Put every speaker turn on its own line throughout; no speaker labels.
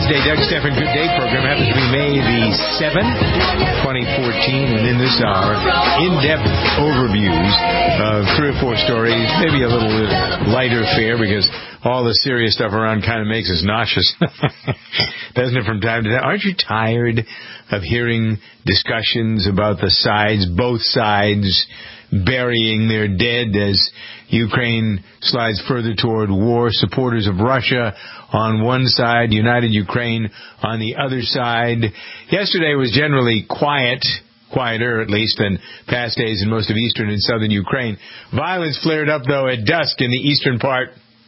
Wednesday, Doug Stephan Good Day program happens to be May the 7th, 2014, and in this hour, in-depth overviews of 3 or 4 stories, maybe a little lighter fare because all the serious stuff around kind of makes us nauseous, doesn't it, from time to time? Aren't you tired of hearing discussions about the sides, both sides, burying their dead as Ukraine slides further toward war? Supporters of Russia on one side, united Ukraine on the other side. Yesterday was generally quieter at least than past days in most of eastern and southern Ukraine. Violence flared up, though, at dusk in the eastern part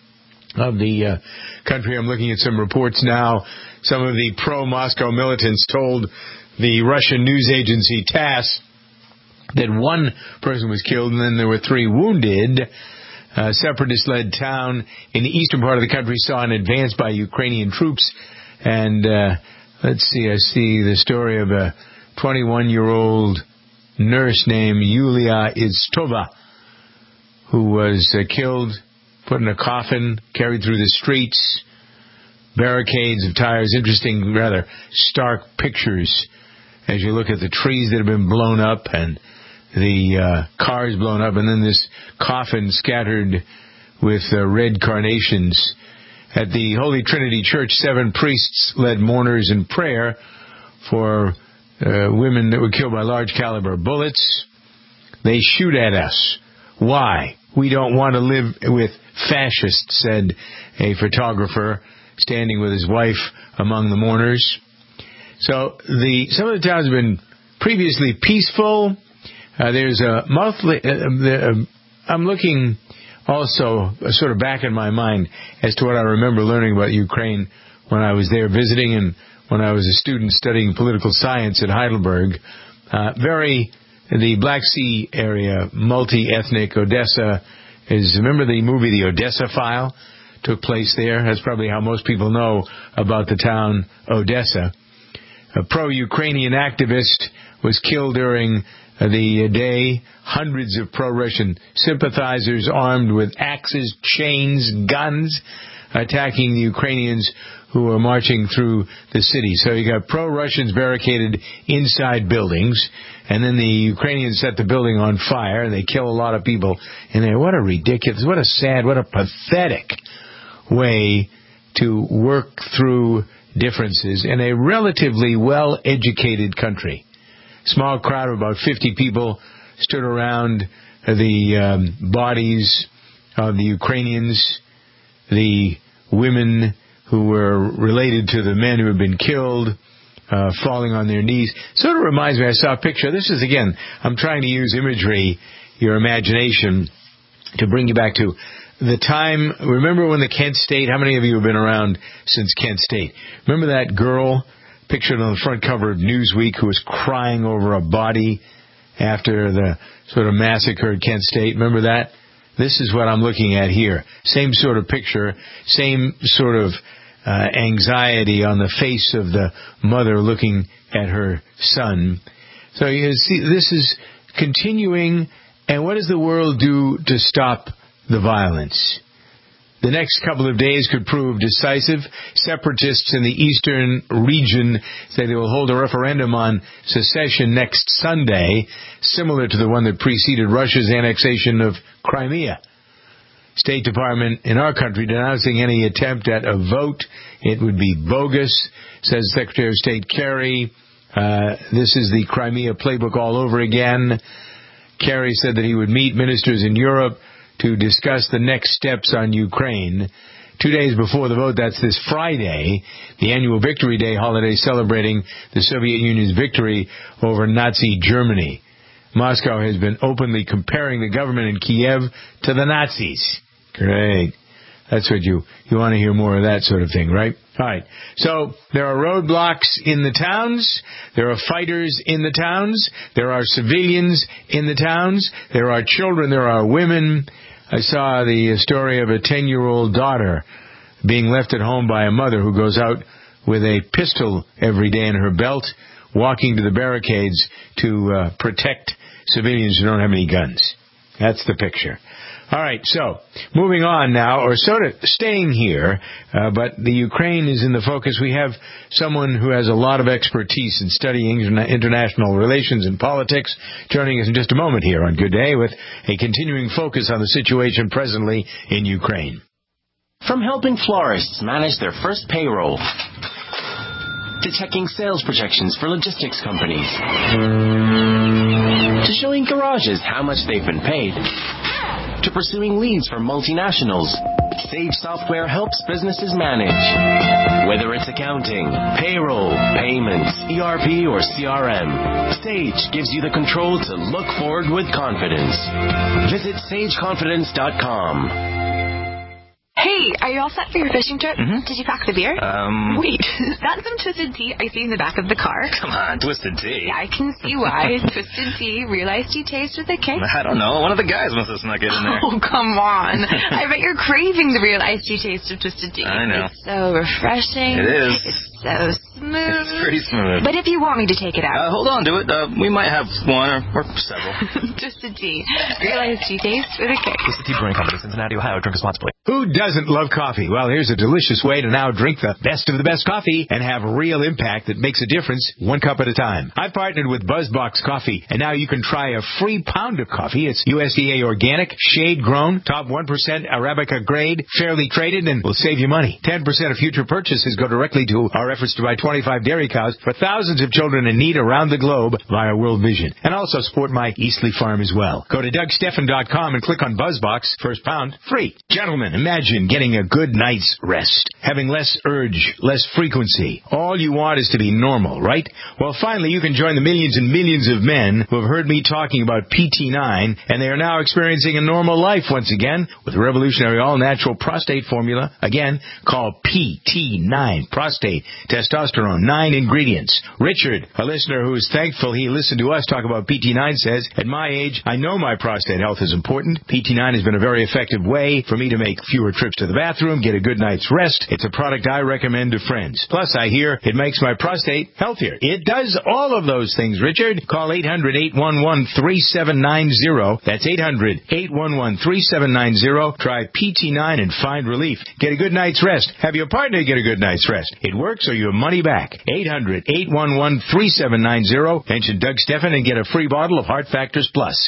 of the country. I'm looking at some reports now. Some of the pro-Moscow militants told the Russian news agency TASS that 1 person was killed and then there were 3 wounded. A separatist-led town in the eastern part of the country saw an advance by Ukrainian troops. And let's see, I see the story of a 21-year-old nurse named Yulia Istova who was killed, put in a coffin, carried through the streets, barricades of tires. Interesting, rather stark pictures as you look at the trees that have been blown up and the cars blown up, and then this coffin scattered with red carnations. At the Holy Trinity Church, 7 priests led mourners in prayer for women that were killed by large caliber bullets. They shoot at us. Why? We don't want to live with fascists, said a photographer standing with his wife among the mourners. So some of the towns have been previously peaceful. There's a monthly. I'm looking also sort of back in my mind as to what I remember learning about Ukraine when I was there visiting and when I was a student studying political science at Heidelberg. The Black Sea area, multi-ethnic. Odessa remember the movie The Odessa File? Took place there. That's probably how most people know about the town Odessa. A pro-Ukrainian activist was killed during the day. Hundreds of pro-Russian sympathizers armed with axes, chains, guns, attacking the Ukrainians who are marching through the city. So you got pro-Russians barricaded inside buildings, and then the Ukrainians set the building on fire, and they kill a lot of people in there. What a ridiculous, what a sad, what a pathetic way to work through differences in a relatively well-educated country. Small crowd of about 50 people stood around the bodies of the Ukrainians, the women who were related to the men who had been killed, falling on their knees. Sort of reminds me, I saw a picture. This is, again, I'm trying to use imagery, your imagination, to bring you back to the time. Remember when the Kent State, how many of you have been around since Kent State? Remember that girl pictured on the front cover of Newsweek who was crying over a body after the sort of massacre at Kent State? Remember that? This is what I'm looking at here. Same sort of picture, same sort of anxiety on the face of the mother looking at her son. So you see, this is continuing, and what does the world do to stop the violence? The next couple of days could prove decisive. Separatists in the eastern region say they will hold a referendum on secession next Sunday, similar to the one that preceded Russia's annexation of Crimea. State Department in our country denouncing any attempt at a vote. It would be bogus, says Secretary of State Kerry. This is the Crimea playbook all over again. Kerry said that he would meet ministers in Europe to discuss the next steps on Ukraine. 2 days before the vote, that's this Friday, the annual Victory Day holiday celebrating the Soviet Union's victory over Nazi Germany. Moscow has been openly comparing the government in Kiev to the Nazis. Great. That's what you want to hear more of that sort of thing, right? All right. So there are roadblocks in the towns. There are fighters in the towns. There are civilians in the towns. There are children. There are women. I saw the story of a 10-year-old daughter being left at home by a mother who goes out with a pistol every day in her belt, walking to the barricades to protect civilians who don't have any guns. That's the picture. All right, so moving on now, or sort of staying here, but the Ukraine is in the focus. We have someone who has a lot of expertise in studying international relations and politics joining us in just a moment here on Good Day with a continuing focus on the situation presently in Ukraine.
From helping florists manage their first payroll to checking sales projections for logistics companies to showing garages how much they've been paid to pursuing leads for multinationals, Sage Software helps businesses manage. Whether it's accounting, payroll, payments, ERP, or CRM, Sage gives you the control to look forward with confidence. Visit sageconfidence.com.
Hey, are you all set for your fishing trip?
Mm-hmm.
Did you pack the beer? Wait, is that some Twisted Tea I see in the back of the car?
Come on, Twisted Tea.
Yeah, I can see why. Twisted Tea, real iced tea taste with a kick.
I don't know. One of the guys must have snuck it in there.
Oh, come on. I bet you're craving the real iced tea taste of Twisted Tea.
I know.
It's so refreshing.
It is.
It's so smooth.
It's pretty smooth.
But if you want me to take it out.
Hold on to it. We might have one or several.
Twisted Tea, real iced tea taste with a kick.
Twisted Tea Brewing Company, Cincinnati, Ohio. Drink responsibly.
Who doesn't love coffee? Well, here's a delicious way to now drink the best of the best coffee and have real impact that makes a difference one cup at a time. I've partnered with BuzzBox Coffee, and now you can try a free pound of coffee. It's USDA organic, shade-grown, top 1% Arabica grade, fairly traded, and will save you money. 10% of future purchases go directly to our efforts to buy 25 dairy cows for thousands of children in need around the globe via World Vision. And also support my Eastleigh farm as well. Go to DougSteffen.com and click on BuzzBox. First pound, free. Gentlemen, imagine getting a good night's rest, having less urge, less frequency. All you want is to be normal, right? Well, finally, you can join the millions and millions of men who have heard me talking about PT9, and they are now experiencing a normal life once again with a revolutionary all-natural prostate formula. Again, called PT9. Prostate, testosterone, 9 ingredients. Richard, a listener who is thankful he listened to us talk about PT9, says, at my age, I know my prostate health is important. PT9 has been a very effective way for me to make fewer trips to the bathroom, get a good night's rest. It's a product I recommend to friends. Plus, I hear it makes my prostate healthier. It does all of those things, Richard. Call 800-811-3790. That's 800-811-3790. Try PT9 and find relief. Get a good night's rest. Have your partner get a good night's rest. It works or your money back. 800-811-3790. Mention Doug Steffen and get a free bottle of Heart Factors Plus.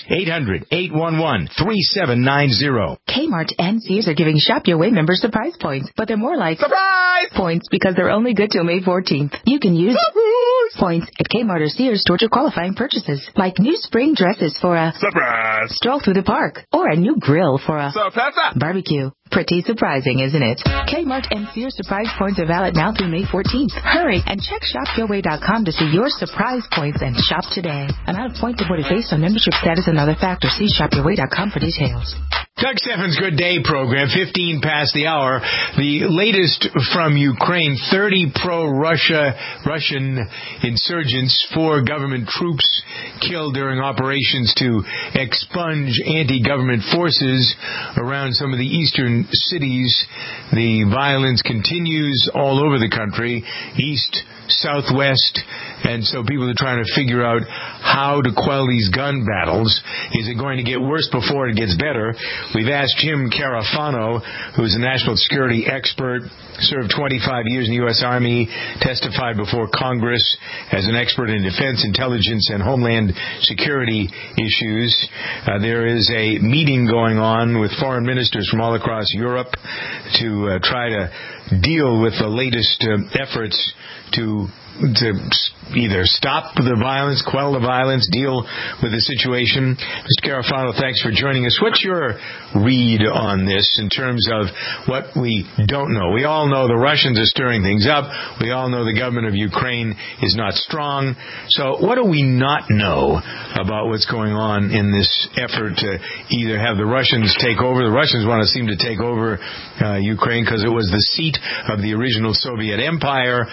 800-811-3790.
Kmart and Sears are giving Shop Your Way members surprise points, but they're more like
surprise
points because they're only good till May 14th. You can use points at Kmart or Sears towards your qualifying purchases, like new spring dresses for a
surprise
stroll through the park, or a new grill for a barbecue. Pretty surprising, isn't it? Kmart and Sears surprise points are valid now through May 14th. Hurry and check ShopYourWay.com to see your surprise points and shop today. Amount of points awarded based on membership status and other factors. See ShopYourWay.com for details.
Doug Steffen's Good Day program, 15 past the hour. The latest from Ukraine, 30 pro-Russian insurgents, 4 government troops killed during operations to expunge anti-government forces around some of the eastern cities. The violence continues all over the country, east, southwest, and so people are trying to figure out how to quell these gun battles. Is it going to get worse before it gets better? We've asked Jim Carafano, who's a national security expert, served 25 years in the U.S. Army, testified before Congress as an expert in defense, intelligence, and homeland security issues. There is a meeting going on with foreign ministers from all across Europe to try to deal with the latest efforts to either stop the violence, quell the violence, deal with the situation. Mr. Carafano, thanks for joining us. What's your read on this in terms of what we don't know? We all know the Russians are stirring things up. We all know the government of Ukraine is not strong. So what do we not know about what's going on in this effort to either have the Russians take over? The Russians want to seem to take over Ukraine because it was the seat of the original Soviet Empire.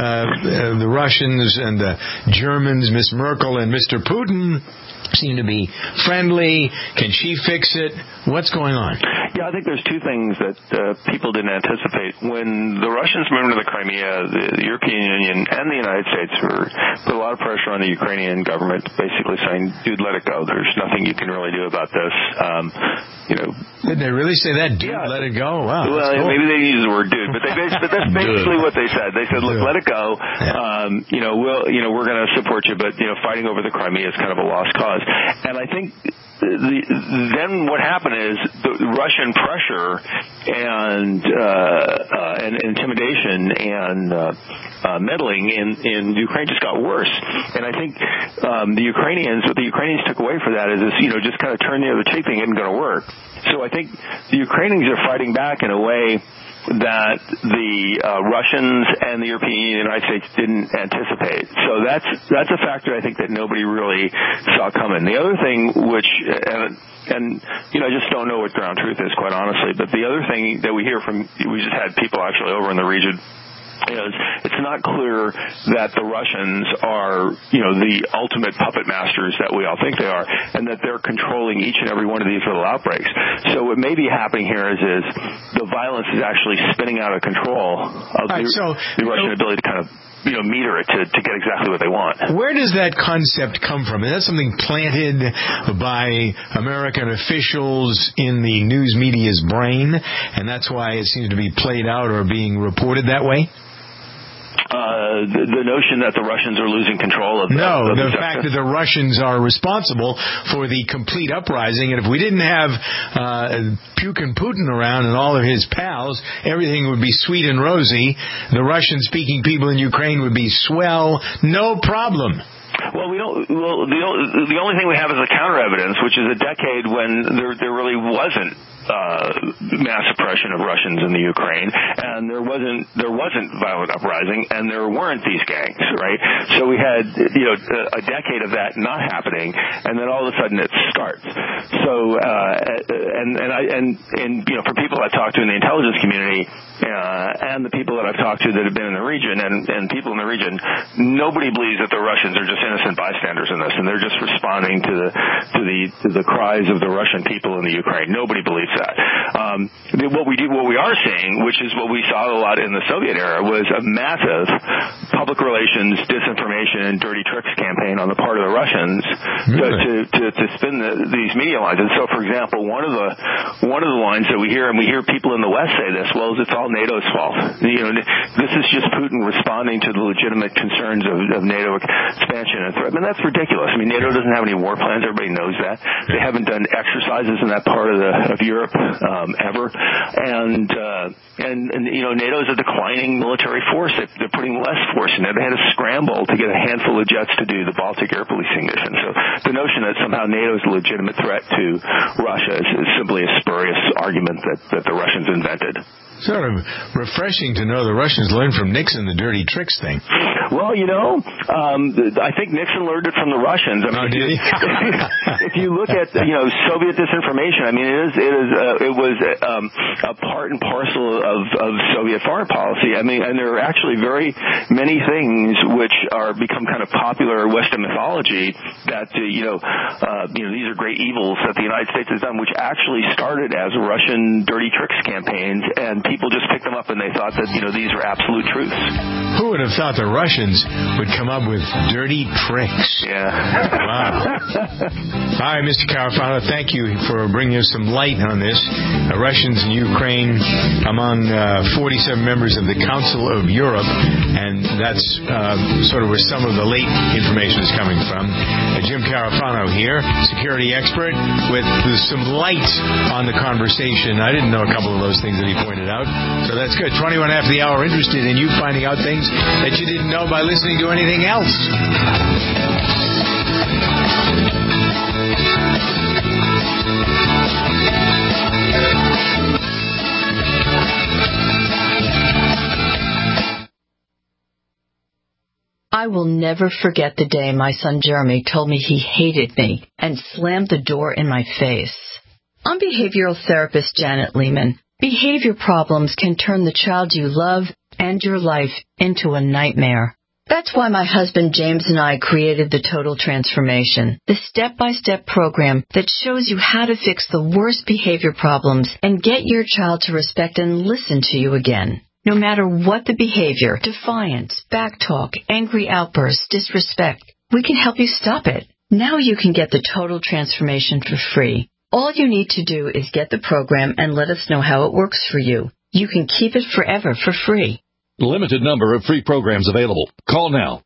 The Russians and the Germans, Miss Merkel and Mr. Putin, seem to be friendly. Can she fix it? What's going on?
Yeah, I think there's two things that people didn't anticipate. When the Russians moved into the Crimea, the European Union and the United States put a lot of pressure on the Ukrainian government, basically saying, dude, let it go. There's nothing you can really do about this.
Did they really say that, dude, let it go? Wow.
Well,
cool.
Maybe they didn't use the word dude, but that's basically what they said. They said, look, let it go. Yeah. We're going to support you, but, fighting over the Crimea is kind of a lost cause. And I think then what happened is the Russian pressure and intimidation and meddling in Ukraine just got worse. And I think what the Ukrainians took away for that is this, just kind of turn the other cheek thing isn't going to work. So I think the Ukrainians are fighting back in a way that the Russians and the European Union and the United States didn't anticipate. So that's a factor I think that nobody really saw coming. The other thing, which I just don't know what ground truth is, quite honestly, but the other thing that we just had people actually over in the region, is it's not clear that the Russians are, the ultimate puppet masters that we all think they are, and that they're controlling each and every one of these little outbreaks. So what may be happening here is the violence is actually spinning out of control of the Russian ability to kind of meter it to get exactly what they want.
Where does that concept come from? Is that something planted by American officials in the news media's brain, and that's why it seems to be played out or being reported that way?
The notion that the Russians are losing control of the
fact that the Russians are responsible for the complete uprising, and if we didn't have Putin around and all of his pals, everything would be sweet and rosy. The Russian-speaking people in Ukraine would be swell, no problem.
Well, we don't. Well, the only thing we have is a counter evidence, which is a decade when there really wasn't mass suppression of Russians in the Ukraine, and there wasn't violent uprising, and there weren't these gangs, right? So we had a decade of that not happening, and then all of a sudden it starts. So for people I've talked to in the intelligence community and the people that I've talked to that have been in the region and people in the region, nobody believes that the Russians are just innocent bystanders in this, and they're just responding to the cries of the Russian people in the Ukraine. Nobody believes that. What we are seeing, which is what we saw a lot in the Soviet era, was a massive public relations, disinformation, and dirty tricks campaign on the part of the Russians to spin these media lines. And so, for example, one of the lines that we hear, and we hear people in the West say this, well, it's all NATO's fault. This is just Putin responding to the legitimate concerns of NATO expansion and threat. I mean, that's ridiculous. I mean, NATO doesn't have any war plans. Everybody knows that. They haven't done exercises in that part of Europe ever, and NATO is a declining military force. They're putting less force in there. They had to scramble to get a handful of jets to do the Baltic air policing mission. So the notion that somehow NATO is a legitimate threat to Russia is simply a spurious argument that the Russians invented.
Sort of refreshing to know the Russians learned from Nixon the dirty tricks thing.
Well, I think Nixon learned it from the Russians. I mean,
did he?
If you look at Soviet disinformation, I mean, it was a part and parcel of Soviet foreign policy. I mean, and there are actually very many things which are become kind of popular Western mythology that these are great evils that the United States has done, which actually started as Russian dirty tricks campaigns, and people just picked them up and they thought that these were absolute truths.
Who would have thought the Russians would come up with dirty tricks?
Yeah.
Wow. All right, Mr. Carafano, thank you for bringing us some light on this. Russians in Ukraine among 47 members of the Council of Europe, and that's sort of where some of the late information is coming from. Jim Carafano here, security expert, with some light on the conversation. I didn't know a couple of those things that he pointed out, so that's good. 21 after the hour, interested in you finding out things that you didn't know by listening to anything else.
I will never forget the day my son Jeremy told me he hated me and slammed the door in my face. I'm behavioral therapist Janet Lehman. Behavior problems can turn the child you love and your life into a nightmare. That's why my husband James and I created the Total Transformation, the step-by-step program that shows you how to fix the worst behavior problems and get your child to respect and listen to you again. No matter what the behavior, defiance, backtalk, angry outbursts, disrespect, we can help you stop it. Now you can get the Total Transformation for free. All you need to do is get the program and let us know how it works for you. You can keep it forever for free.
Limited number of free programs available. Call now.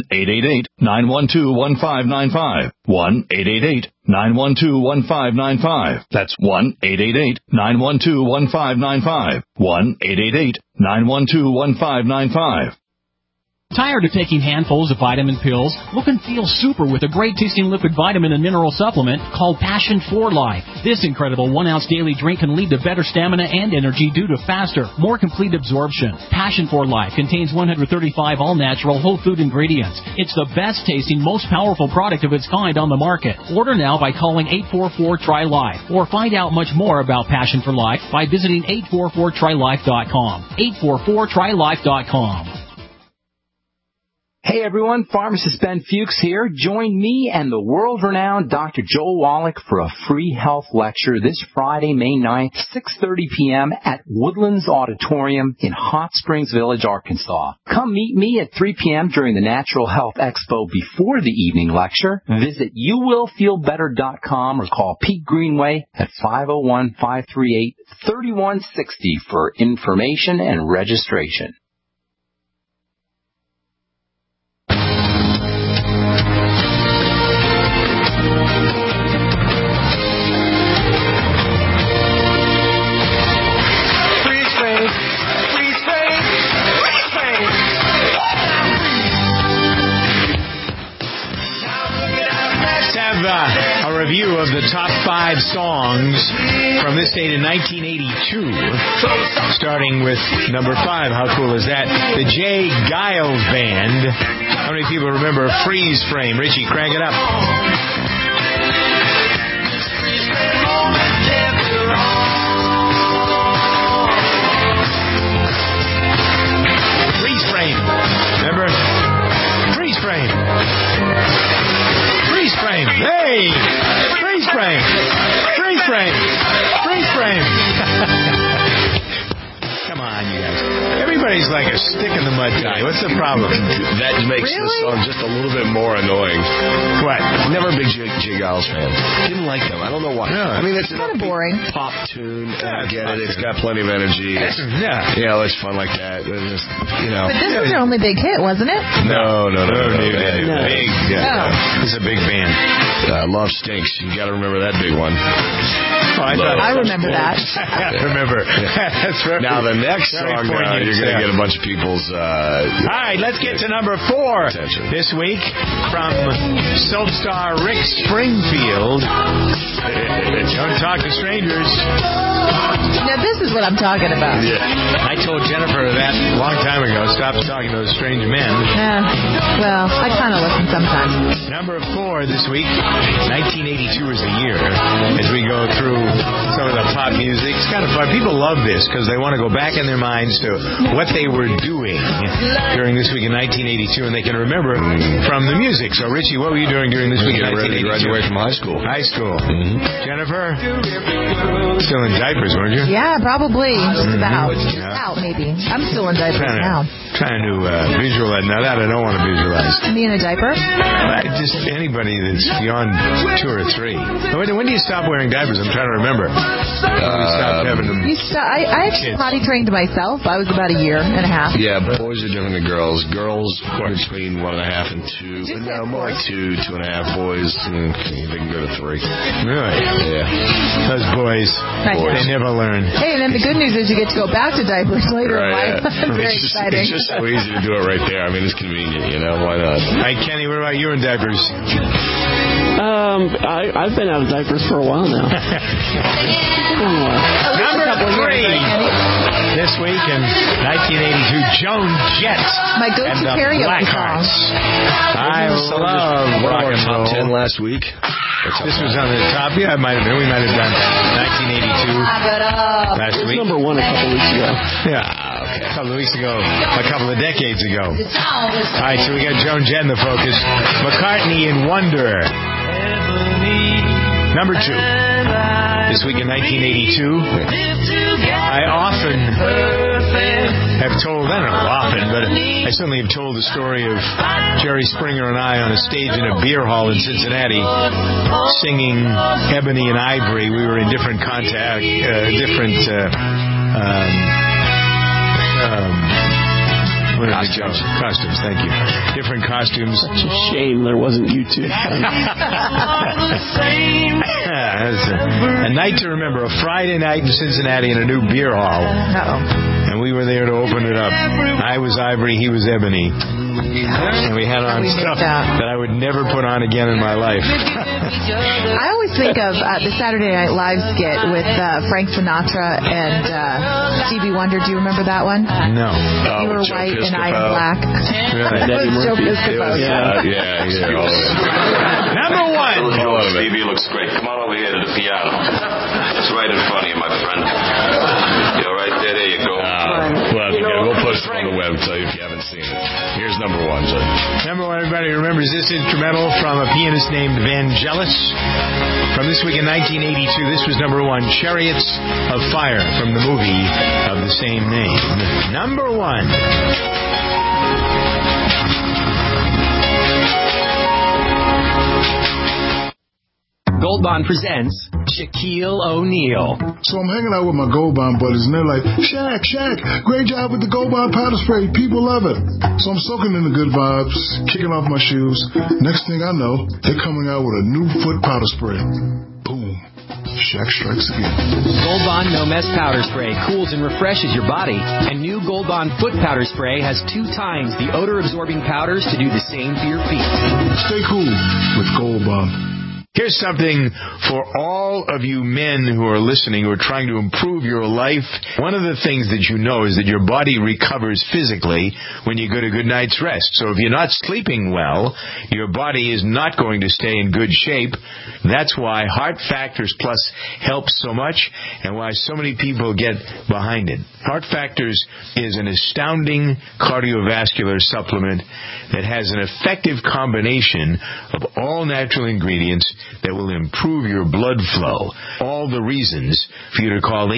1-888-912-1595. 1-888-912-1595. That's 1-888-912-1595. 1-888-912-1595.
Tired of taking handfuls of vitamin pills? Look and feel super with a great-tasting liquid vitamin and mineral supplement called Passion for Life. This incredible 1-ounce daily drink can lead to better stamina and energy due to faster, more complete absorption. Passion for Life contains 135 all-natural whole food ingredients. It's the best-tasting, most powerful product of its kind on the market. Order now by calling 844-TRY-LIFE or find out much more about Passion for Life by visiting 844trylife.com. 844trylife.com.
Hey everyone, Pharmacist Ben Fuchs here. Join me and the world-renowned Dr. Joel Wallach for a free health lecture this Friday, May 9th, 6:30 p.m. at Woodlands Auditorium in Hot Springs Village, Arkansas. Come meet me at 3 p.m. during the Natural Health Expo before the evening lecture. Visit youwillfeelbetter.com or call Pete Greenway at 501-538-3160 for information and registration.
A review of the top 5 songs from this date in 1982, starting with number 5. How cool is that? The Jay Giles Band. How many people remember Freeze Frame? Richie, crank it up. Freeze Frame. Remember? Freeze Frame. Freeze frame. Hey! Freeze frame. Freeze frame. Freeze frame. Come on, you guys. Everybody's like a stick in the mud today. What's the problem?
That makes the song just a little bit more annoying.
What?
Never a big J. Giles fan. Didn't like them. I don't know why.
No.
I mean, it's
kind of boring.
Pop tune. I get it. It's got plenty of energy. Yeah, it's fun like that. It's, you know.
But this was their only big hit, wasn't it?
No.
Big. Yeah. This is a big band.
Love Stinks. You got to remember that big one.
I remember that.
Remember. That's right.
Now the next song, you're going to get a bunch of people's.
All right, let's get to number 4 this week from soap star Rick Springfield. Don't talk to strangers.
Now this is what I'm talking about.
Yeah. I told Jennifer that a long time ago. Stop talking to those strange men.
Well, I kind of listen sometimes.
Number 4 this week. 1982 is the year. As we go through some of the pop music, it's kind of fun. People love this because they want to go back in their minds to what they were doing during this week in 1982, and they can remember from the music. So, Richie, what were you doing during this week in 1982?
Graduate from high school.
High school. Mm-hmm. Jennifer? Still in diapers, weren't you?
Yeah, probably. Just about. Out, maybe. I'm still in diapers now.
Trying to visualize. Now that I don't want to visualize.
Me in a diaper?
Just anybody that's beyond 2 or 3. When do you stop wearing diapers? I'm trying to remember. Stop having them.
I actually potty trained myself. I was about a year and a half.
Yeah, but boys are different than girls. Girls between 1.5 and 2. No, more like 2, 2.5. Boys, they can go to 3.
Really?
Yeah.
Those boys, they never learn.
Hey, and then the good news is you get to go back to diapers later in life. Very exciting.
It's just so easy to do it right there. I mean, it's convenient, you know? Why not?
Hey, Kenny, what about you in diapers?
I've been out of diapers for a while now.
Number 3 this week in 1982, Joan Jett.
My go-to karaoke song.
I love rock and roll.
Top 10 last week.
This was on the top. Yeah, it might have been. We might have done 1982 last week.
Number 1 a couple weeks ago.
Yeah. a couple of weeks ago, a couple of decades ago. All right, so we got Joan Jett in the focus. McCartney and Wonder. Number 2. This week in 1982, I often have told, I don't know often, but I certainly have told the story of Jerry Springer and I on a stage in a beer hall in Cincinnati singing Ebony and Ivory. We were in different costumes, thank you. Different costumes.
Such a shame there wasn't YouTube.
A night to remember, a Friday night in Cincinnati in a new beer hall. And we were there to open it up. I was Ivory, he was Ebony. And we had on stuff that I would never put on again in my life.
I always think of the Saturday Night Live skit with Frank Sinatra and Stevie Wonder. Do you remember that one?
No.
You were white and I am black.
Eddie Murphy.
Yeah.
Number 1.
Stevie looks great. Come on over here to the piano. It's right in front of you, my friend. You're right there. There you go.
We'll post it on the web, tell you if you haven't seen it. Here's number 1, Joe.
Number 1, everybody remembers this instrumental from a pianist named Vangelis. From this week in 1982, this was number 1, Chariots of Fire, from the movie of the same name. Number 1.
Gold Bond presents Shaquille O'Neal.
So I'm hanging out with my Gold Bond buddies, and they're like, Shaq, great job with the Gold Bond powder spray. People love it. So I'm soaking in the good vibes, kicking off my shoes. Next thing I know, they're coming out with a new foot powder spray. Boom. Shaq strikes again.
Gold Bond No Mess Powder Spray cools and refreshes your body. And new Gold Bond Foot Powder Spray has 2 times the odor-absorbing powders to do the same for your feet.
Stay cool with Gold Bond.
Here's something for all of you men who are listening, who are trying to improve your life. One of the things that you know is that your body recovers physically when you get a good night's rest. So if you're not sleeping well, your body is not going to stay in good shape. That's why Heart Factors Plus helps so much and why so many people get behind it. Heart Factors is an astounding cardiovascular supplement that has an effective combination of all natural ingredients that will improve your blood flow. All the reasons for you to call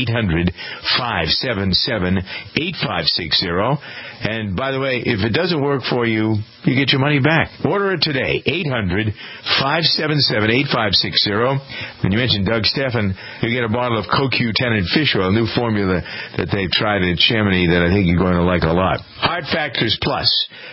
800-577-8560. And by the way, if it doesn't work for you, you get your money back. Order it today, 800-577-8560. When you mention Doug Steffen, you get a bottle of CoQ10 and fish oil, a new formula that they've tried at Chamonix that I think you're going to like a lot. Heart Factors Plus,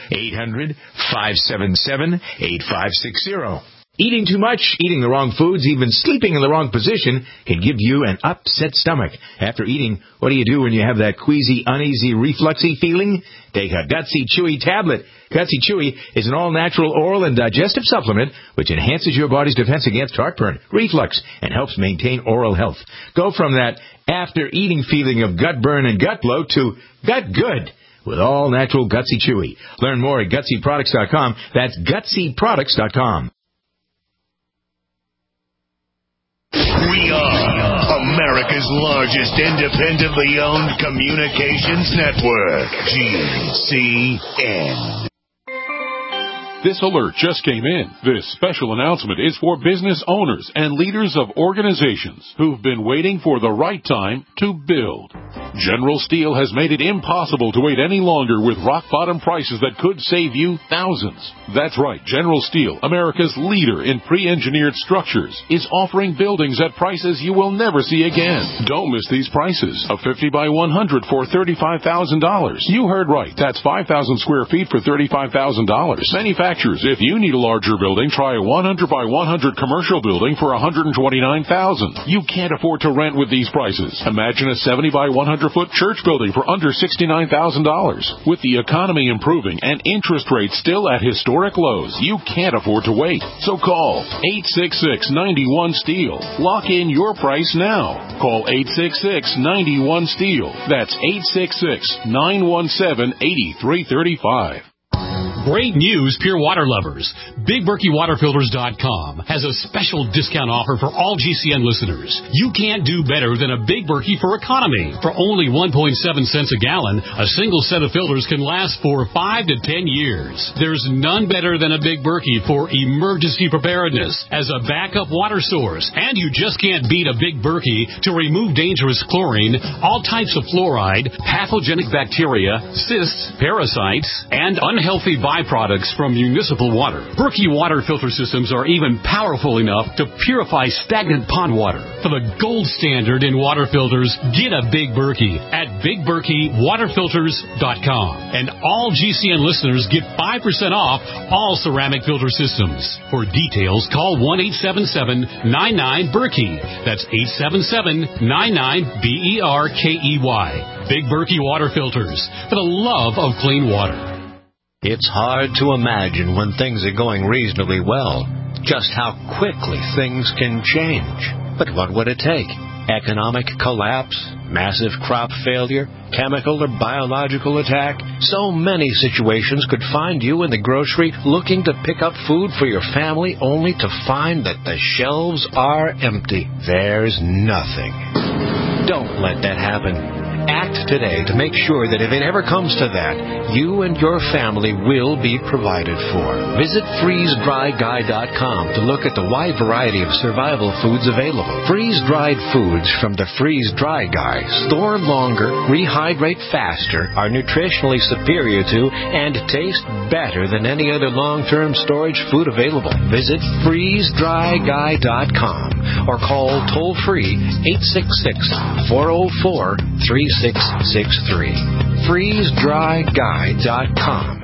800-577-8560. Eating too much, eating the wrong foods, even sleeping in the wrong position can give you an upset stomach. After eating, what do you do when you have that queasy, uneasy, refluxy feeling? Take a Gutsy Chewy tablet. Gutsy Chewy is an all-natural oral and digestive supplement which enhances your body's defense against heartburn, reflux, and helps maintain oral health. Go from that after-eating feeling of gut burn and gut bloat to gut good with all-natural Gutsy Chewy. Learn more at GutsyProducts.com. That's GutsyProducts.com.
We are America's largest independently owned communications network, GCN.
This alert just came in. This special announcement is for business owners and leaders of organizations who've been waiting for the right time to build. General Steel has made it impossible to wait any longer with rock-bottom prices that could save you thousands. That's right, General Steel, America's leader in pre-engineered structures, is offering buildings at prices you will never see again. Don't miss these prices. A 50 by 100 for $35,000. You heard right. That's 5,000 square feet for $35,000. Manufacturers, if you need a larger building, try a 100 by 100 commercial building for $129,000. You can't afford to rent with these prices. Imagine a 70 by 100 foot church building for under $69,000. With the economy improving and interest rates still at historic lows, you can't afford to wait. So call 866-91-STEEL. Lock in your price now. Call 866-91-STEEL. That's 866-917-8335.
Great news, pure water lovers. BigBerkeyWaterFilters.com has a special discount offer for all GCN listeners. You can't do better than a Big Berkey for economy. For only 1.7 cents a gallon, a single set of filters can last for 5 to 10 years. There's none better than a Big Berkey for emergency preparedness as a backup water source. And you just can't beat a Big Berkey to remove dangerous chlorine, all types of fluoride, pathogenic bacteria, cysts, parasites, and unhealthy byproducts from municipal water. Berkey water filter systems are even powerful enough to purify stagnant pond water. For the gold standard in water filters, get a Big Berkey at BigBerkeyWaterFilters.com. And all GCN listeners get 5% off all ceramic filter systems. For details, call 1-877-99-BERKEY. That's 877-99-BERKEY. Big Berkey Water Filters, for the love of clean water.
It's hard to imagine when things are going reasonably well, just how quickly things can change. But what would it take? Economic collapse? Massive crop failure? Chemical or biological attack? So many situations could find you in the grocery looking to pick up food for your family only to find that the shelves are empty. There's nothing. Don't let that happen. Act today to make sure that if it ever comes to that, you and your family will be provided for. Visit freezedryguy.com to look at the wide variety of survival foods available. Freeze-dried foods from the Freeze Dry Guy store longer, rehydrate faster, are nutritionally superior to, and taste better than any other long-term storage food available. Visit freezedryguy.com or call toll-free 866-404-3663. FreezeDryGuy.com.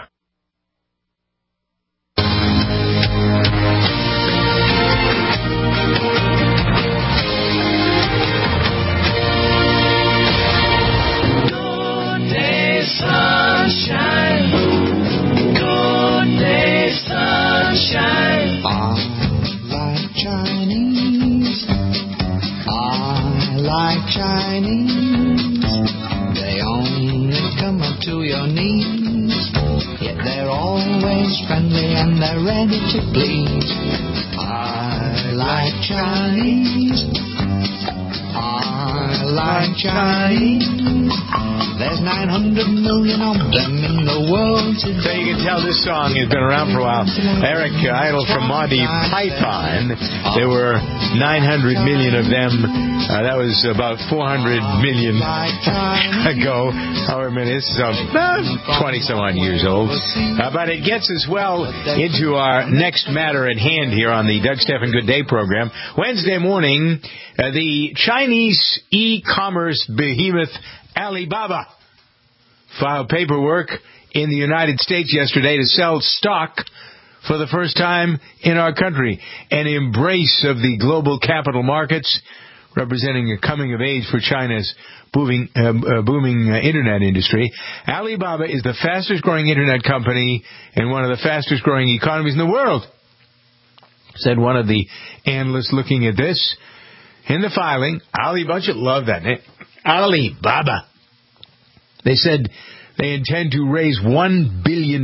Good day, sunshine. Good day, sunshine. I like Chinese. I like Chinese. They only come up to your knees, yet they're always friendly and they're ready to please. I like Chinese. I like Chinese. There's 900 million of them in the world today.
So you can tell this song has been around for a while. Eric Idle from Monty Python. There were 900 million of them. That was about 400 million ago. However many, this is 20-some-odd years old. But it gets us well into our next matter at hand here on the Doug Stephan Good Day program. Wednesday morning, the Chinese e-commerce behemoth Alibaba filed paperwork in the United States yesterday to sell stock for the first time in our country. An embrace of the global capital markets, representing a coming of age for China's booming internet industry. Alibaba is the fastest growing internet company and one of the fastest growing economies in the world, said one of the analysts looking at this. In the filing, Alibaba, you love that name, Alibaba. They said they intend to raise $1 billion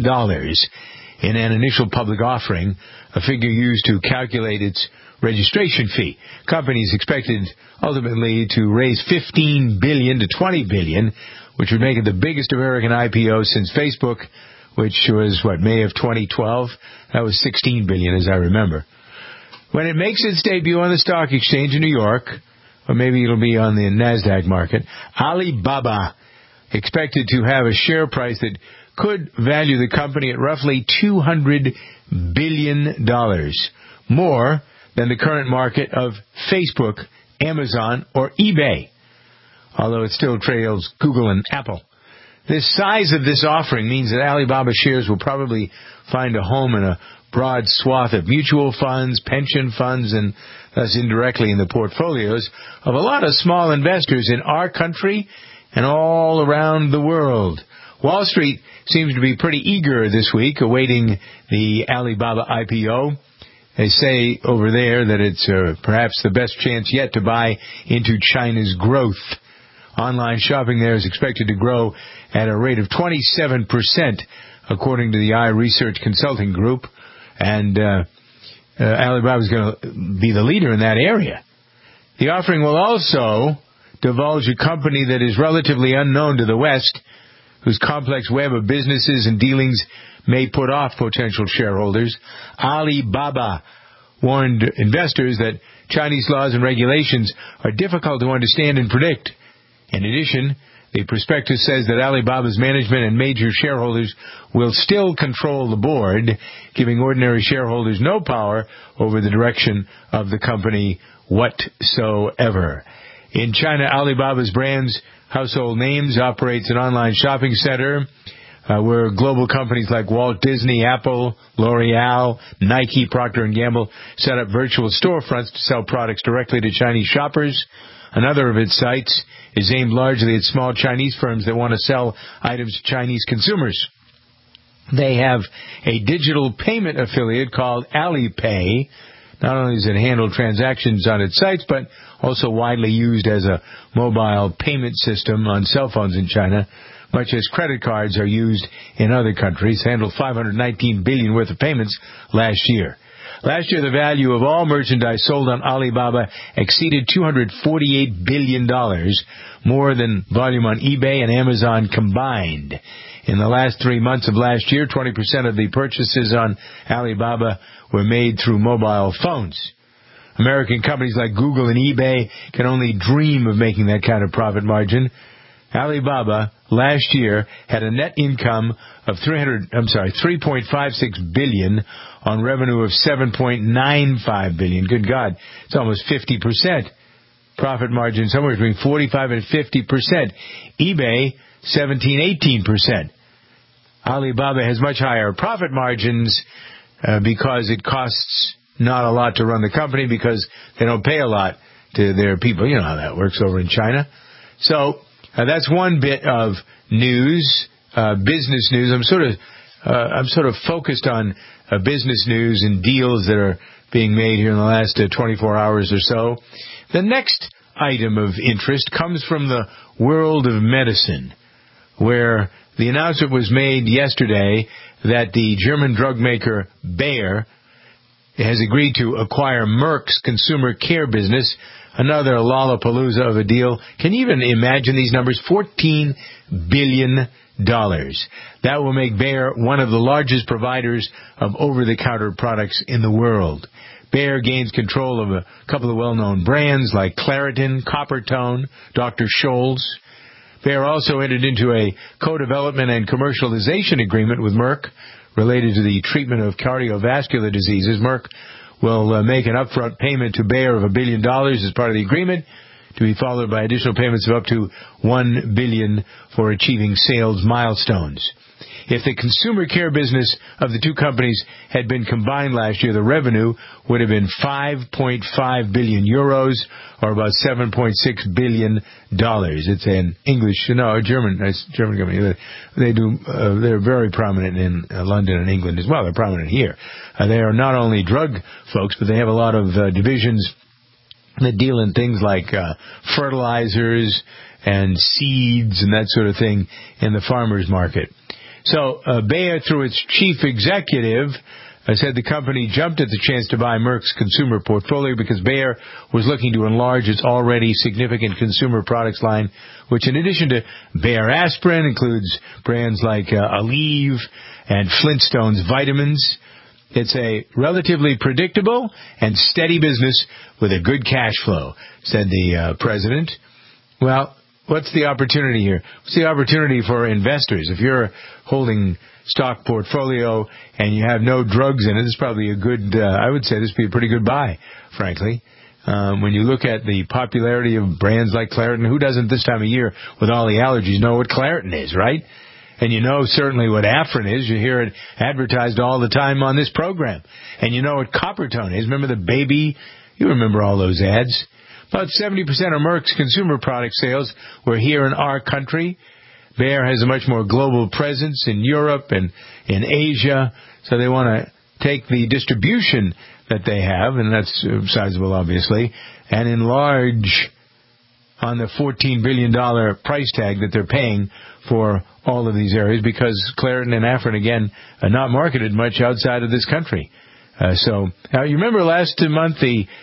in an initial public offering, a figure used to calculate its registration fee. Companies expected ultimately to raise $15 billion to $20 billion, which would make it the biggest American IPO since Facebook, which was, May of 2012? That was $16 billion, as I remember. When it makes its debut on the stock exchange in New York, or maybe it'll be on the NASDAQ market, Alibaba expected to have a share price that could value the company at roughly $200 billion, more than the current market of Facebook, Amazon, or eBay, although it still trails Google and Apple. The size of this offering means that Alibaba shares will probably find a home in a broad swath of mutual funds, pension funds, and thus indirectly in the portfolios of a lot of small investors in our country and all around the world. Wall Street seems to be pretty eager this week, awaiting the Alibaba IPO. They say over there that it's perhaps the best chance yet to buy into China's growth. Online shopping there is expected to grow at a rate of 27% according to the iResearch Consulting Group, and Alibaba is going to be the leader in that area. The offering will also divulge a company that is relatively unknown to the West, whose complex web of businesses and dealings may put off potential shareholders. Alibaba warned investors that Chinese laws and regulations are difficult to understand and predict. In addition, the prospectus says that Alibaba's management and major shareholders will still control the board, giving ordinary shareholders no power over the direction of the company whatsoever. In China, Alibaba's brands Household Names operates an online shopping center where global companies like Walt Disney, Apple, L'Oreal, Nike, Procter & Gamble set up virtual storefronts to sell products directly to Chinese shoppers. Another of its sites is aimed largely at small Chinese firms that want to sell items to Chinese consumers. They have a digital payment affiliate called Alipay. Not only does it handle transactions on its sites, but also widely used as a mobile payment system on cell phones in China, much as credit cards are used in other countries. Handled $519 billion worth of payments last year. Last year, the value of all merchandise sold on Alibaba exceeded $248 billion, more than volume on eBay and Amazon combined. In the last 3 months of last year, 20% of the purchases on Alibaba were made through mobile phones. American companies like Google and eBay can only dream of making that kind of profit margin. Alibaba last year had a net income of $3.56 billion on revenue of $7.95 billion. Good God, it's almost 50%. Profit margin somewhere between 45 and 50%. eBay 17-18%. Alibaba has much higher profit margins because it costs not a lot to run the company because they don't pay a lot to their people. You know how that works over in China. So that's one bit of news, business news. I'm sort of focused on business news and deals that are being made here in the last 24 hours or so. The next item of interest comes from the world of medicine, where the announcement was made yesterday that the German drug maker Bayer has agreed to acquire Merck's consumer care business, another lollapalooza of a deal. Can you even imagine these numbers? $14 billion. That will make Bayer one of the largest providers of over-the-counter products in the world. Bayer gains control of a couple of well-known brands like Claritin, Coppertone, Dr. Scholl's. Bayer also entered into a co-development and commercialization agreement with Merck related to the treatment of cardiovascular diseases. Merck will make an upfront payment to Bayer of $1 billion as part of the agreement, to be followed by additional payments of up to $1 billion for achieving sales milestones. If the consumer care business of the two companies had been combined last year, the revenue would have been 5.5 billion euros, or about $7.6 billion. It's an German company. They're very prominent in London and England as well. They're prominent here. They are not only drug folks, but they have a lot of divisions that deal in things like fertilizers and seeds and that sort of thing in the farmer's market. So Bayer, through its chief executive, said the company jumped at the chance to buy Merck's consumer portfolio because Bayer was looking to enlarge its already significant consumer products line, which in addition to Bayer aspirin includes brands like Aleve and Flintstones vitamins. It's a relatively predictable and steady business with a good cash flow, said the president. Well, what's the opportunity here? What's the opportunity for investors? If you're holding stock portfolio and you have no drugs in it, it's probably a good, I would say this would be a pretty good buy, frankly. When you look at the popularity of brands like Claritin, who doesn't this time of year with all the allergies know what Claritin is, right? And you know certainly what Afrin is. You hear it advertised all the time on this program. And you know what Coppertone is. Remember the baby? You remember all those ads. About 70% of Merck's consumer product sales were here in our country. Bayer has a much more global presence in Europe and in Asia, so they want to take the distribution that they have, and that's sizable, obviously, and enlarge on the $14 billion price tag that they're paying for all of these areas, because Claritin and Afrin, again, are not marketed much outside of this country. So you remember last month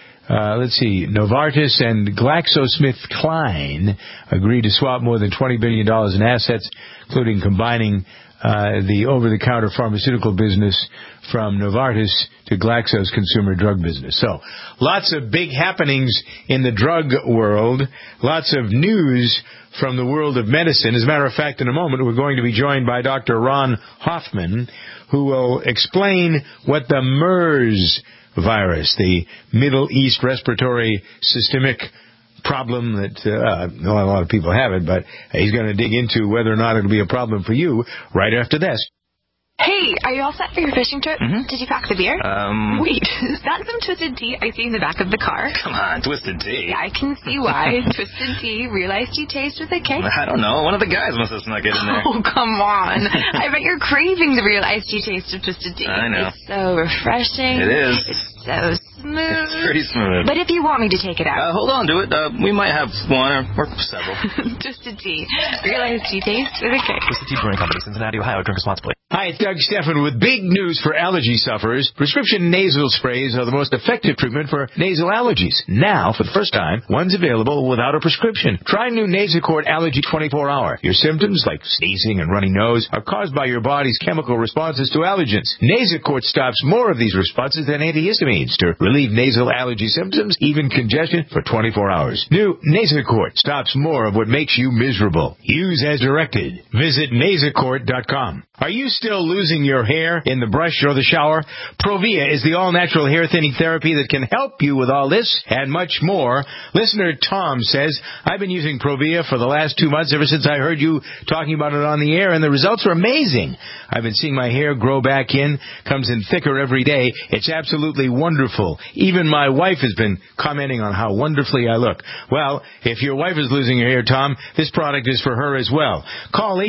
Novartis and GlaxoSmithKline agreed to swap more than $20 billion in assets, including combining the over-the-counter pharmaceutical business from Novartis to Glaxo's consumer drug business. So, lots of big happenings in the drug world, lots of news from the world of medicine. As a matter of fact, in a moment, we're going to be joined by Dr. Ron Hoffman, who will explain what the MERS virus, the Middle East respiratory systemic problem that a lot of people have it, but he's going to dig into whether or not it'll be a problem for you right after this.
Hey, are you all set for your fishing trip?
Mm-hmm.
Did you pack the beer? Wait, is that some Twisted Tea I see in the back of the car?
Come on, Twisted Tea.
Yeah, I can see why. Twisted Tea, Real Iced Tea Taste with a K?
I don't know. One of the guys must have snuck it in there.
Oh, come on. I bet you're craving the Real Iced Tea Taste of Twisted Tea.
I know.
It's so refreshing.
It is.
It's so smooth.
It's pretty smooth.
But if you want me to take it out.
Hold on to it. We might have one or several.
Twisted Tea. Real Iced Tea Taste with a K.
Twisted Tea Brewing Company, Cincinnati, Ohio. Drink responsibly.
Hi, it's Doug Stephan with big news for allergy sufferers. Prescription nasal sprays are the most effective treatment for nasal allergies. Now, for the first time, one's available without a prescription. Try new Nasacort Allergy 24-Hour. Your symptoms, like sneezing and runny nose, are caused by your body's chemical responses to allergens. Nasacort stops more of these responses than antihistamines to relieve nasal allergy symptoms, even congestion, for 24 hours. New Nasacort stops more of what makes you miserable. Use as directed. Visit Nasacort.com. Are you still losing your hair in the brush or the shower? Provia is the all-natural hair thinning therapy that can help you with all this and much more. Listener Tom says, I've been using Provia for the last 2 months ever since I heard you talking about it on the air, and the results are amazing. I've been seeing my hair grow back in, comes in thicker every day. It's absolutely wonderful. Even my wife has been commenting on how wonderfully I look. Well, if your wife is losing her hair, Tom, this product is for her as well. Call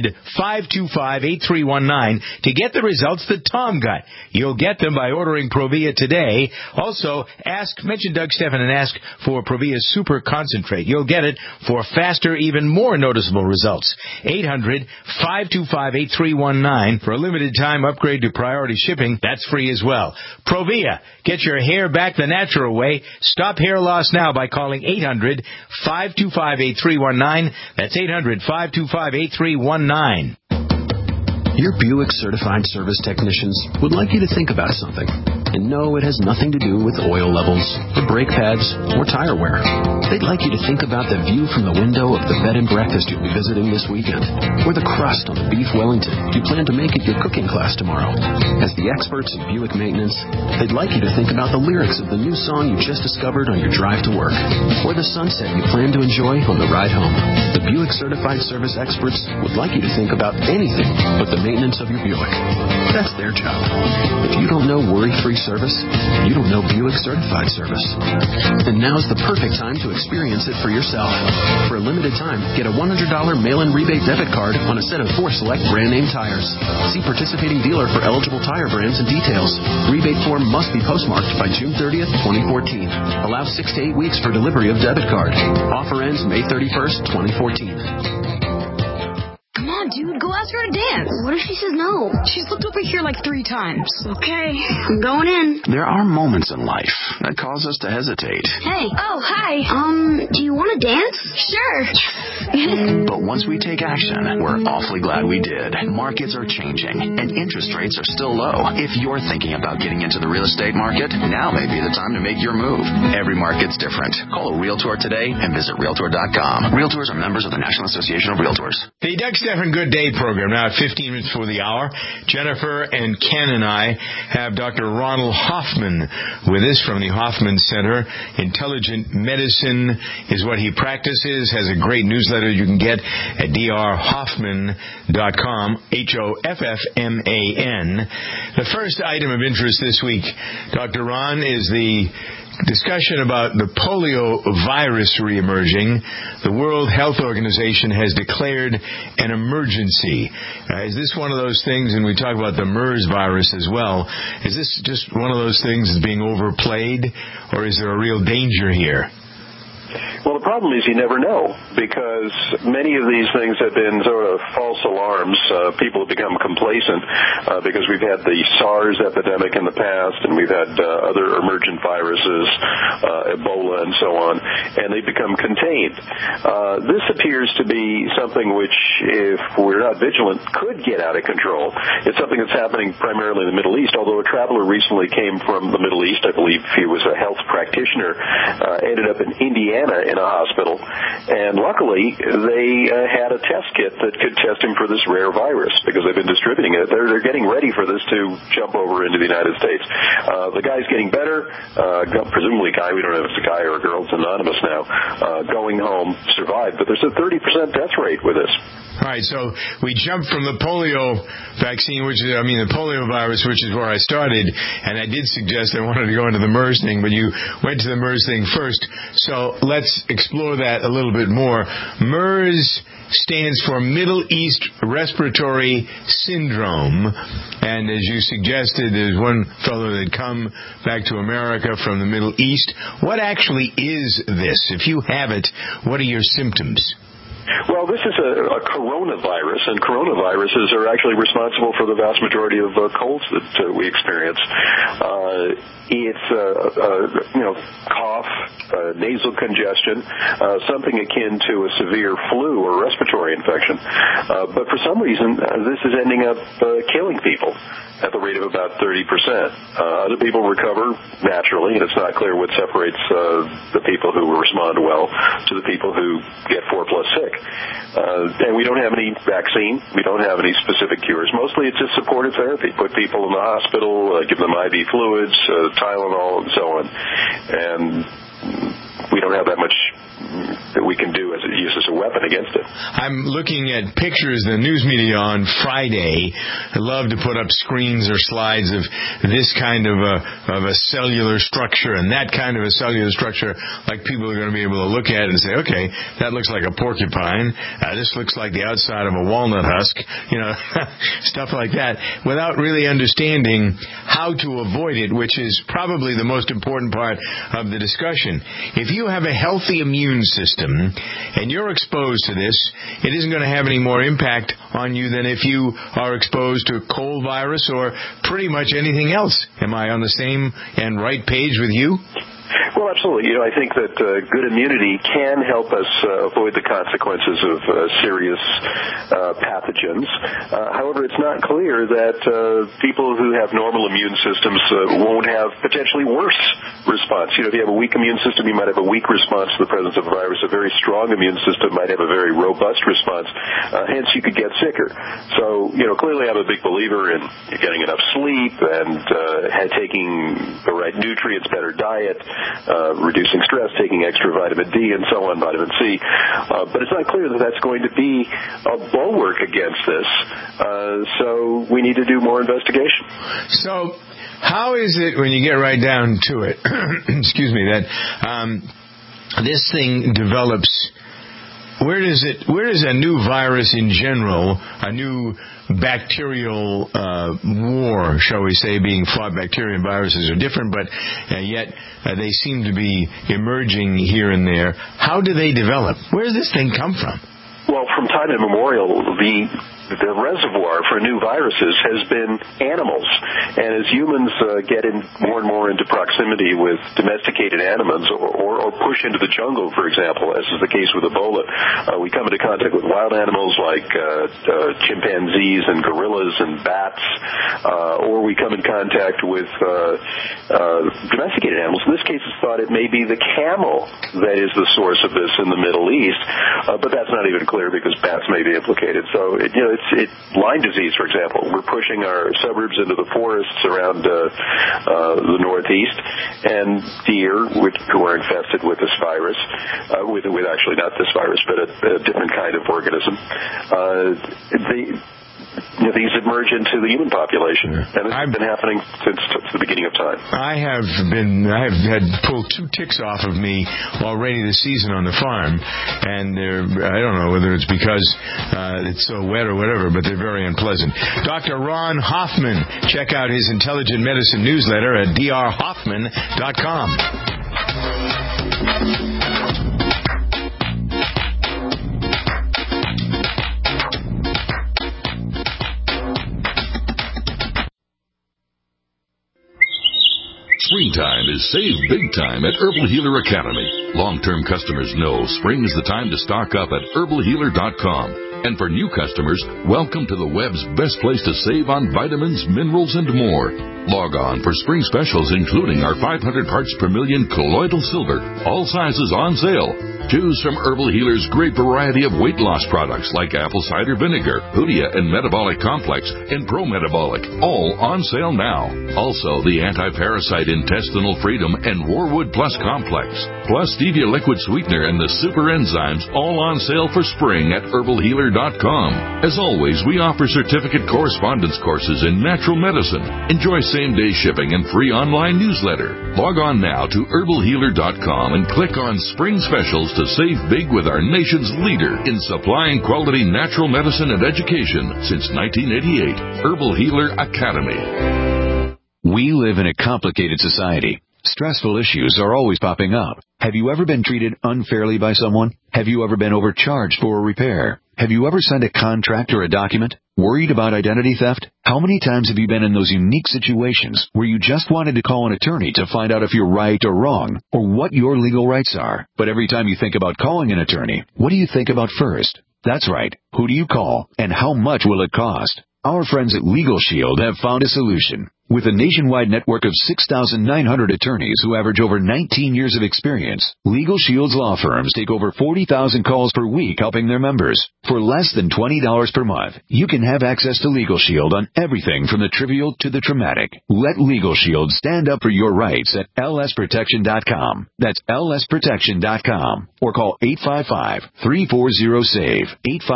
800-525-8319 to get the results that Tom got. You'll get them by ordering Provia today. Also, mention Doug Stephan and ask for Provia Super Concentrate. You'll get it for faster, even more noticeable results. 800-525-8319 for a limited time upgrade to priority shipping. That's free as well. Provia. Get your hair back the natural way. Stop hair loss now by calling 800-525-8319. That's 800-525-8319.
Your Buick certified service technicians would like you to think about something. And no, it has nothing to do with oil levels, or brake pads, or tire wear. They'd like you to think about the view from the window of the bed and breakfast you'll be visiting this weekend, or the crust on the beef Wellington you plan to make at your cooking class tomorrow. As the experts in Buick maintenance, they'd like you to think about the lyrics of the new song you just discovered on your drive to work, or the sunset you plan to enjoy on the ride home. The Buick certified service experts would like you to think about anything but the maintenance of your Buick. That's their job. If you don't know worry-free service, you don't know Buick certified service. And now's the perfect time to experience it for yourself. For a limited time, get a $100 mail-in rebate debit card on a set of 4 select brand name tires. See participating dealer for eligible tire brands and details. Rebate form must be postmarked by June 30th, 2014. Allow 6 to 8 weeks for delivery of debit card. Offer ends May 31st, 2014.
Come on, dude, go ask her to dance. What if she says no? She's looked over here like 3 times. Okay, I'm going in.
There are moments in life that cause us to hesitate.
Hey. Oh, hi. Do you want to dance? Sure.
But once we take action, we're awfully glad we did. Markets are changing, and interest rates are still low. If you're thinking about getting into the real estate market, now may be the time to make your move. Every market's different. Call a Realtor today and visit Realtor.com. Realtors are members of the National Association of Realtors.
The Doug Stephan Good Day program, now at 15 minutes before the hour. Jennifer and Ken and I have Dr. Ronald Hoffman with us from the Hoffman Center. Intelligent medicine is what he practices, has a great newsletter you can get at drhoffman.com, Hoffman. The first item of interest this week, Dr. Ron, is the discussion about the polio virus reemerging. The World Health Organization has declared an emergency. Is this one of those things, and we talk about the MERS virus as well, is this just one of those things that's being overplayed, or is there a real danger here?
Well, the problem is you never know, because many of these things have been sort of false alarms. People have become complacent because we've had the SARS epidemic in the past, and we've had other emergent viruses, Ebola and so on, and they've become contained. This appears to be something which, if we're not vigilant, could get out of control. It's something that's happening primarily in the Middle East, although a traveler recently came from the Middle East. I believe he was a health practitioner, ended up in Indiana in a hospital, and luckily they had a test kit that could test him for this rare virus because they've been distributing it. They're getting ready for this to jump over into the United States. The guy's getting better, presumably guy, we don't know if it's a guy or a girl, it's anonymous now, going home, survived, but there's a 30% death rate with this.
All right, so we jumped from the polio vaccine, the polio virus, which is where I started, and I did suggest I wanted to go into the MERS thing, but you went to the MERS thing first, so let's explore that a little bit more. MERS stands for Middle East Respiratory Syndrome, and as you suggested, there's one fellow that come back to America from the Middle East. What actually is this? If you have it, what are your symptoms?
Well, this is a coronavirus, and coronaviruses are actually responsible for the vast majority of colds that we experience. It's cough, nasal congestion, something akin to a severe flu or respiratory infection. But for some reason, this is ending up killing people at the rate of about 30%. Other people recover naturally, and it's not clear what separates the people who respond well to the people who get 4+ sick. And we don't have any vaccine. We don't have any specific cures. Mostly it's just supportive therapy. Put people in the hospital, give them IV fluids, Tylenol, and so on. And we don't have that much that we can do as it uses a weapon against it.
I'm looking at pictures in the news media on Friday. I love to put up screens or slides of this kind of a cellular structure and that kind of a cellular structure, like people are going to be able to look at it and say, okay, that looks like a porcupine. This looks like the outside of a walnut husk, stuff like that, without really understanding how to avoid it, which is probably the most important part of the discussion. If you have a healthy immune system and you're exposed to this, it isn't going to have any more impact on you than if you are exposed to cold virus or pretty much anything else. Am I on the same and right page with you?
Well, absolutely. I think that good immunity can help us avoid the consequences of serious pathogens. However, it's not clear that people who have normal immune systems won't have potentially worse response. If you have a weak immune system, you might have a weak response to the presence of a virus. A very strong immune system might have a very robust response. Hence, you could get sicker. So, clearly I'm a big believer in getting enough sleep and taking the right nutrients, better diet, reducing stress, taking extra vitamin D and so on, vitamin C. But it's not clear that that's going to be a bulwark against this. So we need to do more investigation.
So how is it, when you get right down to it, excuse me, that this thing develops? Where does a new virus in general, a new bacterial war, shall we say, being fought? Bacteria and viruses are different, but yet they seem to be emerging here and there. How do they develop? Where does this thing come from?
Well, from time immemorial, the reservoir for new viruses has been animals. And as humans get more and more into proximity with domesticated animals or push into the jungle, for example, as is the case with Ebola, we come into contact with wild animals like chimpanzees and gorillas and bats, or we come in contact with domesticated animals. In this case, it's thought it may be the camel that is the source of this in the Middle East, but that's not even clear because bats may be implicated. So, it's Lyme disease, for example. We're pushing our suburbs into the forests around the Northeast, and deer, who are infested with this virus, with actually not this virus, but a different kind of organism, these emerge into the human population, and it's been happening since the beginning of time.
I have had pulled 2 ticks off of me already this season on the farm, and I don't know whether it's because it's so wet or whatever, but they're very unpleasant. Dr. Ron Hoffman, check out his Intelligent Medicine newsletter at drhoffman.com.
Springtime is save big time at Herbal Healer Academy. Long-term customers know spring is the time to stock up at herbalhealer.com. And for new customers, welcome to the web's best place to save on vitamins, minerals, and more. Log on for spring specials, including our 500 parts per million colloidal silver, all sizes on sale. Choose from Herbal Healer's great variety of weight loss products like apple cider vinegar, Hoodia and Metabolic Complex, and Pro Metabolic, all on sale now. Also, the anti-parasite intestinal freedom and Warwood Plus Complex, plus stevia liquid sweetener and the super enzymes, all on sale for spring at herbalhealer.com. As always, we offer certificate correspondence courses in natural medicine. Enjoy same-day shipping and free online newsletter. Log on now to herbalhealer.com and click on Spring Specials to save big with our nation's leader in supplying quality natural medicine and education since 1988, Herbal Healer Academy.
We live in a complicated society. Stressful issues are always popping up. Have you ever been treated unfairly by someone? Have you ever been overcharged for a repair? Have you ever signed a contract or a document? Worried about identity theft? How many times have you been in those unique situations where you just wanted to call an attorney to find out if you're right or wrong, or what your legal rights are? But every time you think about calling an attorney, what do you think about first? That's right. Who do you call, and how much will it cost? Our friends at Legal Shield have found a solution. With a nationwide network of 6,900 attorneys who average over 19 years of experience, Legal Shield's law firms take over 40,000 calls per week helping their members. For less than $20 per month, you can have access to Legal Shield on everything from the trivial to the traumatic. Let Legal Shield stand up for your rights at lsprotection.com. That's lsprotection.com. Or call 855-340-SAVE,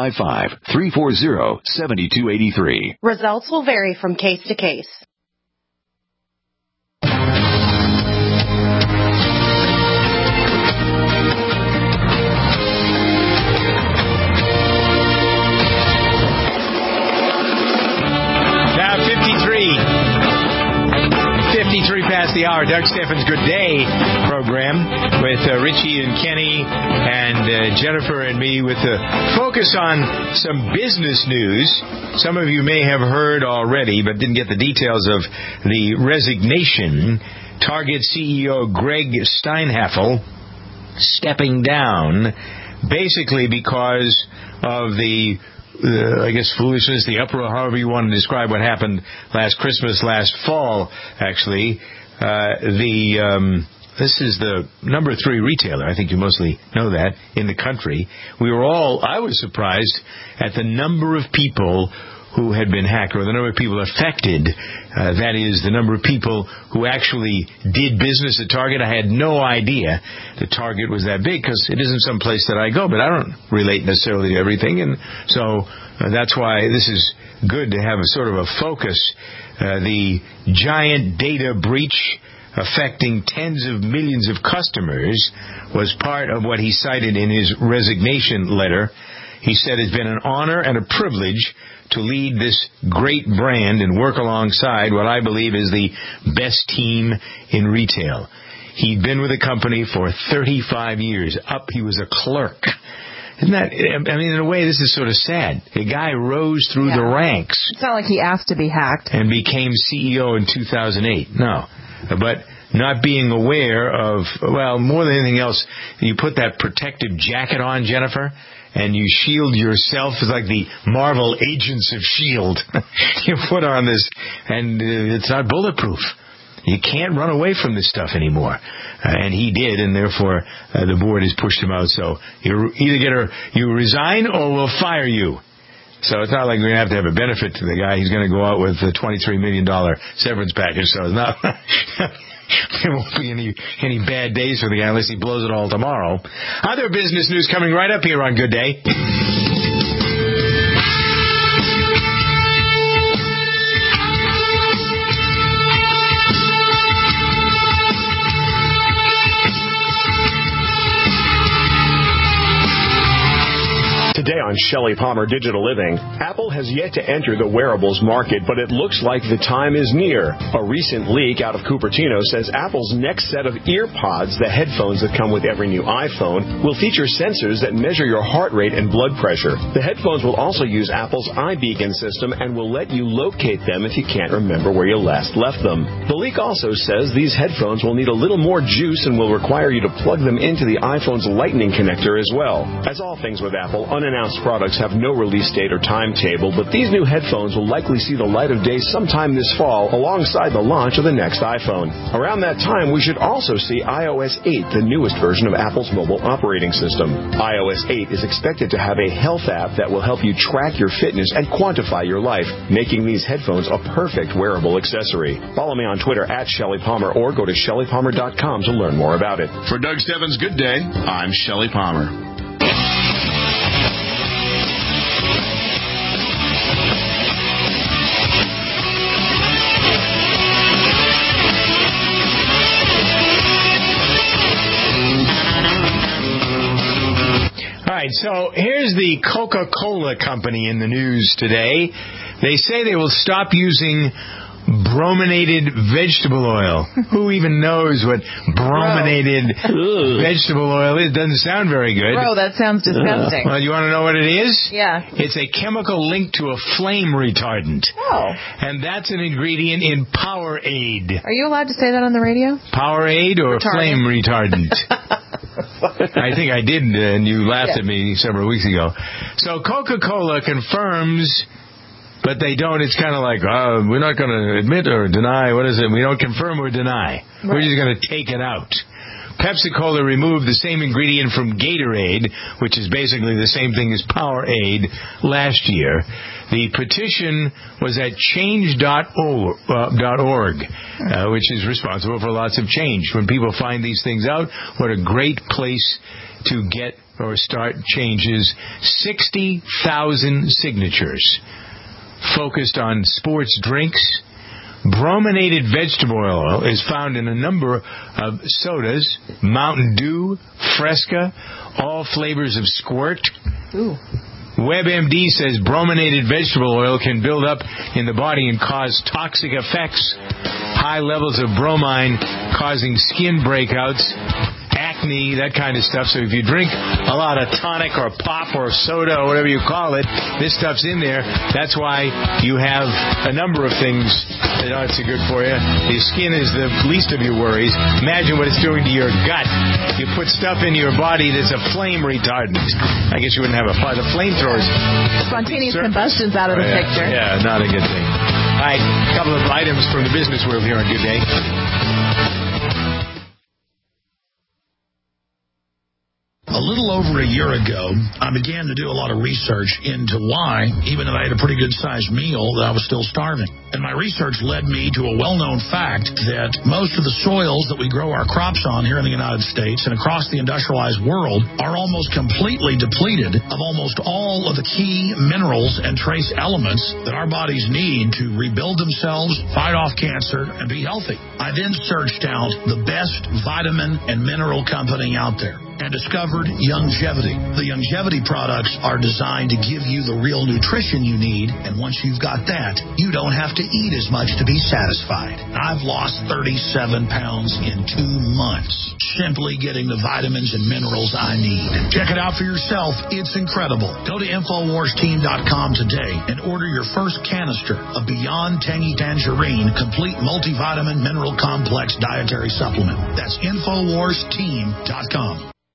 855-340-7283.
Results will vary from case to case.
Now 53 past the hour. Doug Steffens' Good Day program with Richie and Kenny and Jennifer and me with a focus on some business news. Some of you may have heard already, but didn't get the details of the resignation. Target CEO Greg Steinhafel stepping down, basically because of the foolishness, the uproar, however you want to describe what happened last fall, actually. This is the number 3 retailer. I think you mostly know that in the country. I was surprised at the number of people who had been hacked, or the number of people affected. That is, the number of people who actually did business at Target. I had no idea that Target was that big, because it isn't some place that I go, but I don't relate necessarily to everything, and so that's why this is good to have a sort of a focus. The giant data breach affecting tens of millions of customers was part of what he cited in his resignation letter. He said it's been an honor and a privilege to lead this great brand and work alongside what I believe is the best team in retail. He'd been with the company for 35 years. He was a clerk. Isn't that, in a way, this is sort of sad. The guy rose through the ranks.
It's not like he asked to be hacked.
And became CEO in 2008. No. But not being aware of, more than anything else, you put that protective jacket on, Jennifer, and you shield yourself. It's like the Marvel Agents of S.H.I.E.L.D. You put on this, and it's not bulletproof. You can't run away from this stuff anymore. And he did, and therefore the board has pushed him out. So you resign or we'll fire you. So it's not like we're going to have a benefit to the guy. He's going to go out with a $23 million severance package. So it's not... There won't be any bad days for the guy unless he blows it all tomorrow. Other business news coming right up here on Good Day.
Today on
on Shelley Palmer Digital Living. Apple has yet to enter the wearables market, but it looks like the time is near. A recent leak out of Cupertino says Apple's next set of EarPods, the headphones that come with every new iPhone, will feature sensors that measure your heart rate and blood pressure. The headphones will also use Apple's iBeacon system and will let you locate them if you can't remember where you last left them. The leak also says these headphones will need a little more juice and will require you to plug them into the iPhone's Lightning connector as well. As all things with Apple, unannounced products have no release date or timetable, but these new headphones will likely see the light of day sometime this fall alongside the launch of the next iPhone. Around that time, we should also see iOS 8, the newest version of Apple's mobile operating system. iOS 8 is expected to have a health app that will help you track your fitness and quantify your life, making these headphones a perfect wearable accessory. Follow me on Twitter at Shelley Palmer or go to ShelleyPalmer.com to learn more about it.
For Doug Stebbins' Good Day, I'm Shelley Palmer.
All right, so here's the Coca-Cola company in the news today. They say they will stop using brominated vegetable oil. Who even knows what brominated vegetable oil is? Doesn't sound very good.
Bro, that sounds disgusting.
Well, you want to know what it is?
Yeah.
It's a chemical linked to a flame retardant.
Oh.
And that's an ingredient in Powerade.
Are you allowed to say that on the radio?
Powerade or flame retardant? I think I did, and you laughed at me several weeks ago. So Coca-Cola confirms, but they don't. It's kind of like, we're not going to admit or deny. What is it? We don't confirm or deny. Right. We're just going to take it out. Pepsi-Cola removed the same ingredient from Gatorade, which is basically the same thing as Powerade, last year. The petition was at change.org, which is responsible for lots of change. When people find these things out, what a great place to get or start changes. 60,000 signatures focused on sports drinks. Brominated vegetable oil is found in a number of sodas, Mountain Dew, Fresca, all flavors of Squirt.
Ooh.
WebMD says brominated vegetable oil can build up in the body and cause toxic effects. High levels of bromine causing skin breakouts, acne, that kind of stuff. So if you drink a lot of tonic or pop or soda or whatever you call it, this stuff's in there. That's why you have a number of things that aren't so good for you. Your skin is the least of your worries. Imagine what it's doing to your gut. You put stuff into your body that's a flame retardant. I guess you wouldn't have a fire. The flamethrowers.
Spontaneous combustion's out of the picture.
Yeah, not a good thing. All right, a couple of items from the business world here on Good Day.
A little over a year ago, I began to do a lot of research into why, even though I had a pretty good-sized meal, that I was still starving. And my research led me to a well-known fact that most of the soils that we grow our crops on here in the United States and across the industrialized world are almost completely depleted of almost all of the key minerals and trace elements that our bodies need to rebuild themselves, fight off cancer, and be healthy. I then searched out the best vitamin and mineral company out there and discovered Youngevity. The Youngevity products are designed to give you the real nutrition you need, and once you've got that, you don't have to eat as much to be satisfied. I've lost 37 pounds in 2 months, simply getting the vitamins and minerals I need. Check it out for yourself. It's incredible. Go to InfoWarsTeam.com today and order your first canister of Beyond Tangy Tangerine Complete Multivitamin Mineral Complex Dietary Supplement. That's InfoWarsTeam.com.